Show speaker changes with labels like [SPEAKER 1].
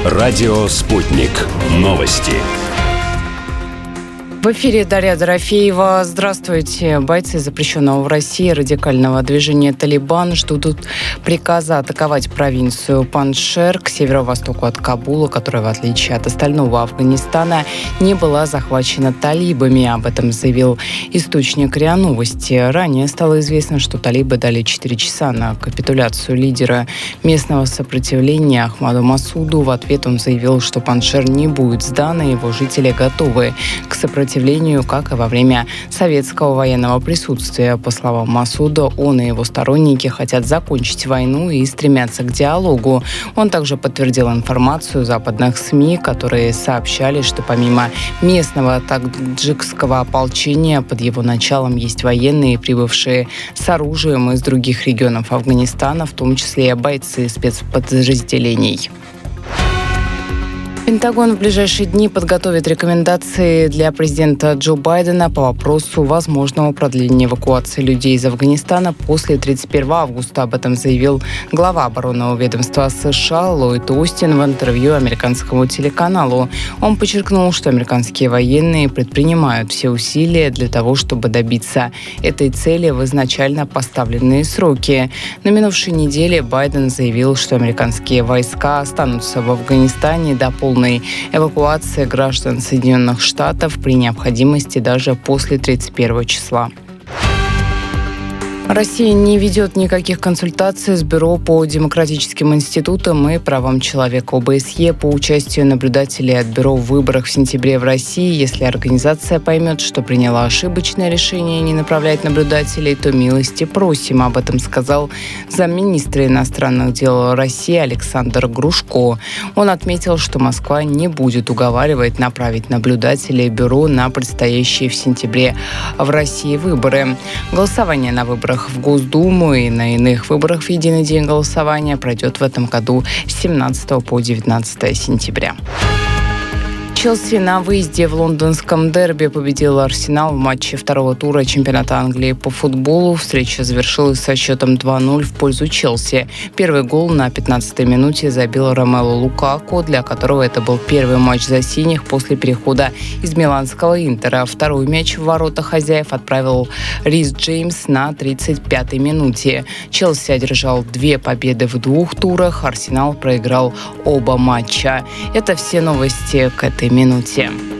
[SPEAKER 1] Радио «Спутник». Новости.
[SPEAKER 2] В эфире Дарья Дорофеева. Здравствуйте. Бойцы запрещенного в России радикального движения «Талибан» ждут приказа атаковать провинцию Паншер к северо-востоку от Кабула, которая, в отличие от остального Афганистана, не была захвачена талибами. Об этом заявил источник РИА Новости. Ранее стало известно, что талибы дали 4 часа на капитуляцию лидера местного сопротивления Ахмаду Масуду. В ответ он заявил, что Паншер не будет сдан, и его жители готовы к сопротивлению, как и во время советского военного присутствия. По словам Масуда, он и его сторонники хотят закончить войну и стремятся к диалогу. Он также подтвердил информацию западных СМИ, которые сообщали, что помимо местного таджикского ополчения, под его началом есть военные, прибывшие с оружием из других регионов Афганистана, в том числе и бойцы спецподразделений. Пентагон в ближайшие дни подготовит рекомендации для президента Джо Байдена по вопросу возможного продления эвакуации людей из Афганистана после 31 августа. Об этом заявил глава оборонного ведомства США Ллойд Остин в интервью американскому телеканалу. Он подчеркнул, что американские военные предпринимают все усилия для того, чтобы добиться этой цели в изначально поставленные сроки. На минувшей неделе Байден заявил, что американские войска останутся в Афганистане до полной эвакуации граждан Соединенных Штатов при необходимости даже после 31 числа. Россия не ведет никаких консультаций с Бюро по демократическим институтам и правам человека ОБСЕ по участию наблюдателей от Бюро в выборах в сентябре в России. Если организация поймет, что приняла ошибочное решение не направлять наблюдателей, то милости просим. Об этом сказал замминистра иностранных дел России Александр Грушко. Он отметил, что Москва не будет уговаривать направить наблюдателей Бюро на предстоящие в сентябре в России выборы. Голосование на выборах в Госдуму и на иных выборах в единый день голосования пройдет в этом году с 17 по 19 сентября. Челси на выезде в лондонском дерби победил Арсенал в матче второго тура чемпионата Англии по футболу. Встреча завершилась со счетом 2-0 в пользу Челси. Первый гол на 15-й минуте забил Ромелу Лукаку, для которого это был первый матч за синих после перехода из миланского Интера. Второй мяч в ворота хозяев отправил Рис Джеймс на 35-й минуте. Челси одержал 2 победы в 2 турах. Арсенал проиграл оба матча. Это все новости к этой минуте.